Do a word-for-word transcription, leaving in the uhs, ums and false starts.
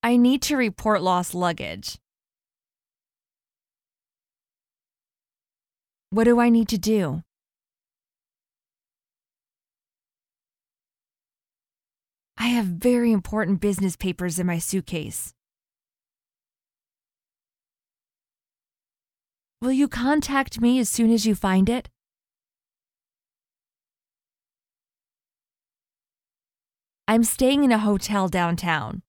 I need to report lost luggage. What do I need to do? I have very important business papers in my suitcase. Will you contact me as soon as you find it? I'm staying in a hotel downtown.